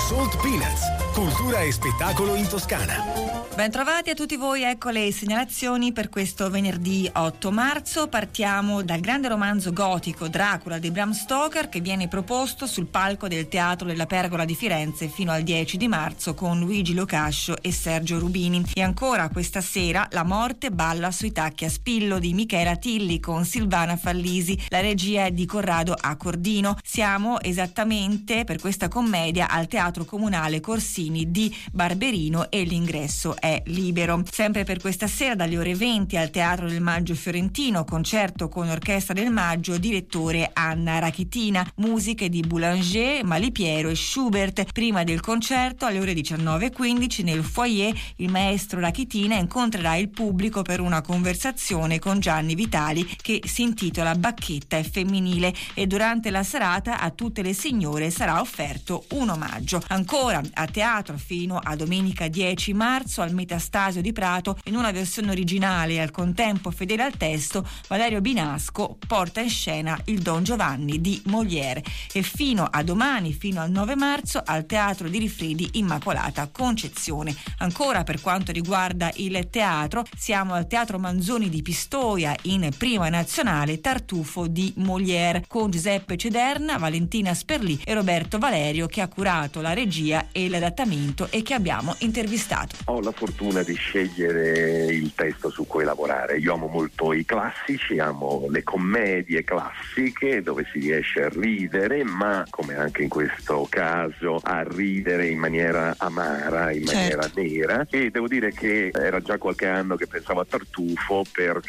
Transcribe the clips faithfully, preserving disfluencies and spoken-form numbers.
Salt Peanuts, cultura e spettacolo in Toscana. Bentrovati a tutti voi, ecco le segnalazioni per questo venerdì otto marzo. Partiamo dal grande romanzo gotico Dracula di Bram Stoker, che viene proposto sul palco del Teatro della Pergola di Firenze fino al dieci di marzo con Luigi Locascio e Sergio Rubini. E ancora questa sera La morte balla sui tacchi a spillo di Michela Tilli con Silvana Fallisi. La regia è di Corrado Accordino. Siamo esattamente per questa commedia al Teatro Comunale Corsini di Barberino e l'ingresso è è libero. Sempre per questa sera dalle ore venti al Teatro del Maggio Fiorentino, concerto con Orchestra del Maggio, direttore Anna Rachitina, musiche di Boulanger, Malipiero e Schubert. Prima del concerto alle ore diciannove e quindici nel foyer il maestro Rachitina incontrerà il pubblico per una conversazione con Gianni Vitali che si intitola Bacchetta e femminile, e durante la serata a tutte le signore sarà offerto un omaggio. Ancora a teatro fino a domenica dieci marzo al Metastasio di Prato, in una versione originale e al contempo fedele al testo, Valerio Binasco porta in scena il Don Giovanni di Molière. E fino a domani, fino al nove marzo, al Teatro di Rifredi Immacolata Concezione. Ancora per quanto riguarda il teatro, siamo al Teatro Manzoni di Pistoia in prima nazionale Tartufo di Molière con Giuseppe Cederna, Valentina Sperlì e Roberto Valerio, che ha curato la regia e l'adattamento e che abbiamo intervistato. Ho la fortuna di scegliere il testo su cui lavorare. Io amo molto i classici, amo le commedie classiche dove si riesce a ridere, ma come anche in questo caso a ridere in maniera amara, in maniera certo. nera. E devo dire che era già qualche anno che pensavo a Tartufo,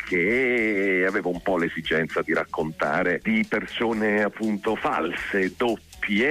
perché avevo un po' l'esigenza di raccontare di persone appunto false, doppie.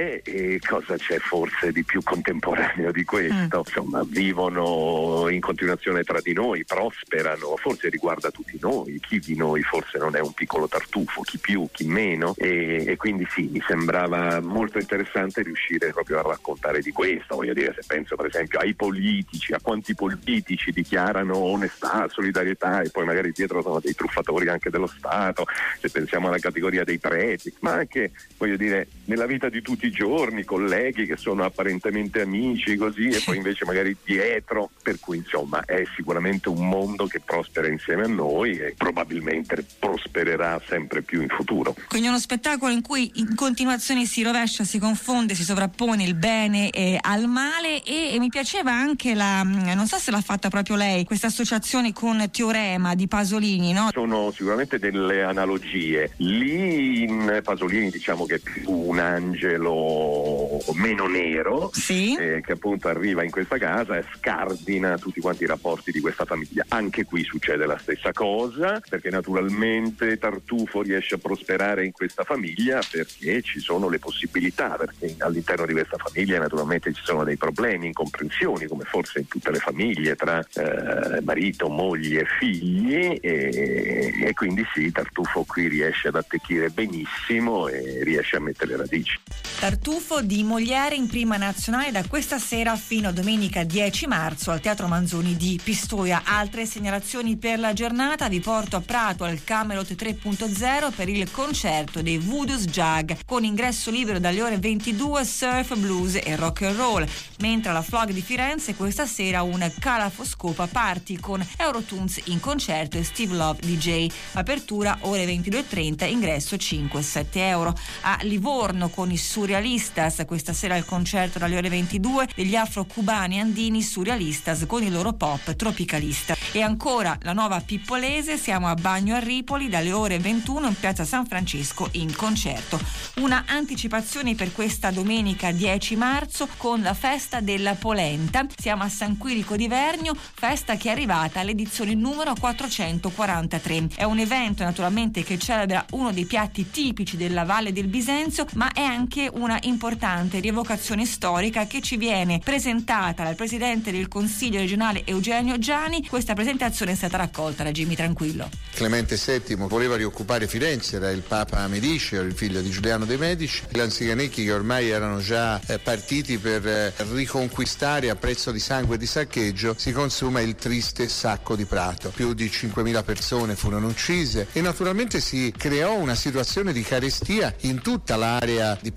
E cosa c'è forse di più contemporaneo di questo? Mm. Insomma, vivono in continuazione tra di noi, prosperano, forse riguarda tutti noi. Chi di noi forse non è un piccolo tartufo, chi più, chi meno, e, e quindi sì, mi sembrava molto interessante riuscire proprio a raccontare di questo. Voglio dire, se penso per esempio ai politici, a quanti politici dichiarano onestà, solidarietà e poi magari dietro sono dei truffatori anche dello Stato, se pensiamo alla categoria dei preti, ma anche, voglio dire, nella vita di tutti i giorni, colleghi che sono apparentemente amici così e poi invece magari dietro, per cui insomma è sicuramente un mondo che prospera insieme a noi e probabilmente prospererà sempre più in futuro. Quindi uno spettacolo in cui in continuazione si rovescia, si confonde, si sovrappone il bene eh, al male e, e mi piaceva anche la, non so se l'ha fatta proprio lei, questa associazione con Teorema di Pasolini, no? Sono sicuramente delle analogie. Lì in Pasolini diciamo che è più un angelo meno nero, sì. eh, che appunto arriva in questa casa e scardina tutti quanti i rapporti di questa famiglia. Anche qui succede la stessa cosa, perché naturalmente Tartufo riesce a prosperare in questa famiglia perché ci sono le possibilità, perché all'interno di questa famiglia naturalmente ci sono dei problemi, incomprensioni, come forse in tutte le famiglie tra eh, marito, moglie e figli, e, e quindi sì, Tartufo qui riesce ad attecchire benissimo e riesce a mettere radici. Tartufo di Molière in prima nazionale da questa sera fino a domenica dieci marzo al Teatro Manzoni di Pistoia. Altre segnalazioni per la giornata: vi porto a Prato al Camelot tre punto zero per il concerto dei Voodoos Jug con ingresso libero dalle ore ventidue, surf, blues e rock and roll, mentre alla Flog di Firenze questa sera un Calafoscopa Party con Eurotunes in concerto e Steve Love D J. Apertura ore ventidue e trenta, ingresso cinque sette euro. A Livorno con i Surrealistas questa sera il concerto dalle ore ventidue degli afro-cubani andini Surrealistas con il loro pop tropicalista. E ancora la Nuova Pippolese, siamo a Bagno a Ripoli dalle ore ventuno in piazza San Francesco in concerto. Una anticipazione per questa domenica dieci marzo con la festa della polenta. Siamo a San Quirico di Vernio, festa che è arrivata all'edizione numero quattrocentoquarantatré. È un evento naturalmente che celebra uno dei piatti tipici della Valle del Bisenzio, ma è anche una importante rievocazione storica che ci viene presentata dal presidente del Consiglio regionale Eugenio Giani. Questa presentazione è stata raccolta da Jimmy Tranquillo. Clemente settimo voleva rioccupare Firenze, era il Papa Medici, era il figlio di Giuliano de' Medici. Gli anziganechi che ormai erano già eh, partiti per eh, riconquistare a prezzo di sangue e di saccheggio, si consuma il triste sacco di Prato. Più di cinquemila persone furono uccise e naturalmente si creò una situazione di carestia in tutta l'area di Prato,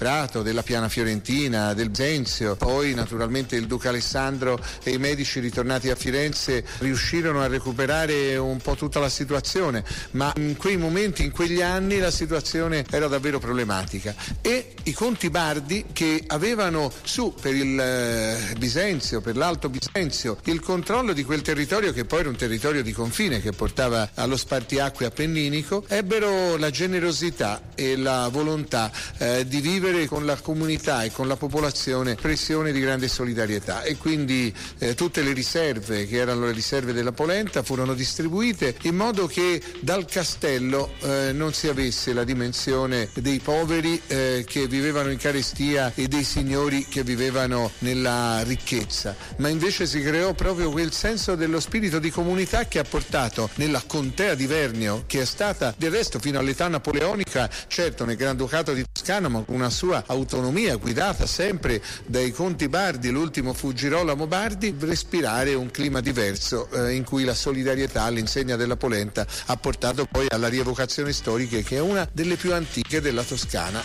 recuperato della Piana Fiorentina, del Bisenzio, poi naturalmente il Duca Alessandro e i Medici ritornati a Firenze riuscirono a recuperare un po' tutta la situazione, ma in quei momenti, in quegli anni la situazione era davvero problematica e i conti Bardi, che avevano su per il eh, Bisenzio, per l'Alto Bisenzio, il controllo di quel territorio che poi era un territorio di confine che portava allo spartiacque appenninico, ebbero la generosità e la volontà eh, di vivere con la comunità e con la popolazione pressione di grande solidarietà e quindi eh, tutte le riserve che erano le riserve della polenta furono distribuite in modo che dal castello eh, non si avesse la dimensione dei poveri eh, che vivevano in carestia e dei signori che vivevano nella ricchezza, ma invece si creò proprio quel senso dello spirito di comunità che ha portato nella contea di Vernio, che è stata del resto fino all'età napoleonica, certo nel Granducato di Toscana, ma con una sua autonomia guidata sempre dai conti Bardi, l'ultimo fu Girolamo Bardi, respirare un clima diverso eh, in cui la solidarietà all'insegna della polenta ha portato poi alla rievocazione storica, che è una delle più antiche della Toscana.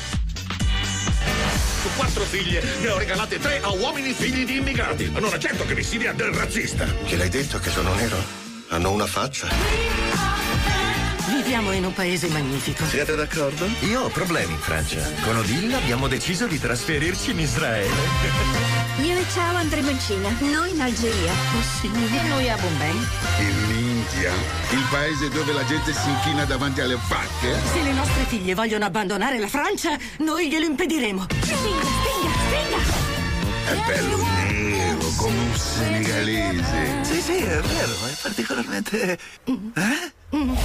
Su quattro figlie ne ho regalate tre a uomini figli di immigrati. Allora certo che mi si dia del razzista. Che l'hai detto che sono nero? Hanno una faccia. Viviamo in un paese magnifico. Siete d'accordo? Io ho problemi in Francia. Con Odile abbiamo deciso di trasferirci in Israele. Io e ciao andremo in Cina, noi in Algeria. Possibile? Noi a Bombay. L'India, il paese dove la gente si inchina davanti alle vacche. Se le nostre figlie vogliono abbandonare la Francia, noi glielo impediremo. Spinga, spinga, spinga! È bello nero come un senegalese. Sì, sì, è vero, è particolarmente... Eh? Mm.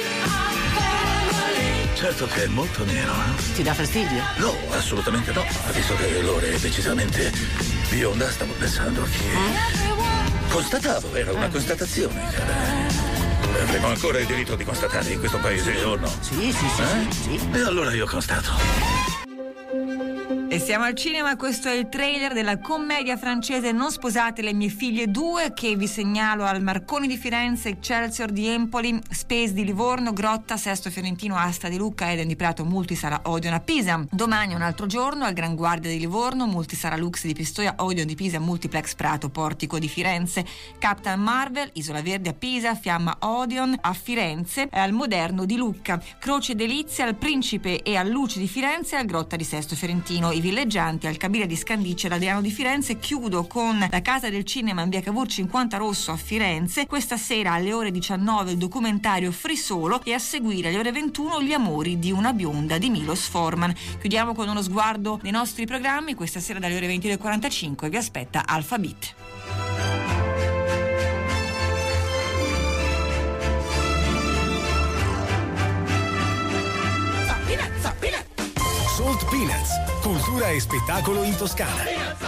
Certo che è molto nero. Eh? Ti dà fastidio? No, assolutamente no. Ma visto che l'ora è decisamente bionda, stavo pensando che... Eh? Constatavo, era una constatazione, cara. Avremo ancora il diritto di constatare in questo paese o no? Sì, sì, sì, eh? sì, sì. E allora io constato. E siamo al cinema, questo è il trailer della commedia francese Non sposate le mie figlie due, che vi segnalo al Marconi di Firenze, Excelsior di Empoli, Space di Livorno, Grotta, Sesto Fiorentino, Asta di Lucca, Eden di Prato, Multisala Odeon a Pisa. Domani un altro giorno al Gran Guardia di Livorno, Multisala Lux di Pistoia, Odeon di Pisa, Multiplex Prato, Portico di Firenze, Captain Marvel, Isola Verde a Pisa, Fiamma Odeon a Firenze, al Moderno di Lucca, Croce Delizia al Principe e al Luce di Firenze e al Grotta di Sesto Fiorentino. I villeggianti al Cabira di Scandiccia e l'Adriano di Firenze. Chiudo con la Casa del Cinema in via Cavour cinquanta Rosso a Firenze. Questa sera alle ore diciannove il documentario Frisolo e a seguire alle ore ventuno Gli amori di una bionda di Milos Forman. Chiudiamo con uno sguardo nei nostri programmi. Questa sera dalle ore ventidue e quarantacinque vi aspetta Alphabet. Salt Peanuts, cultura e spettacolo in Toscana.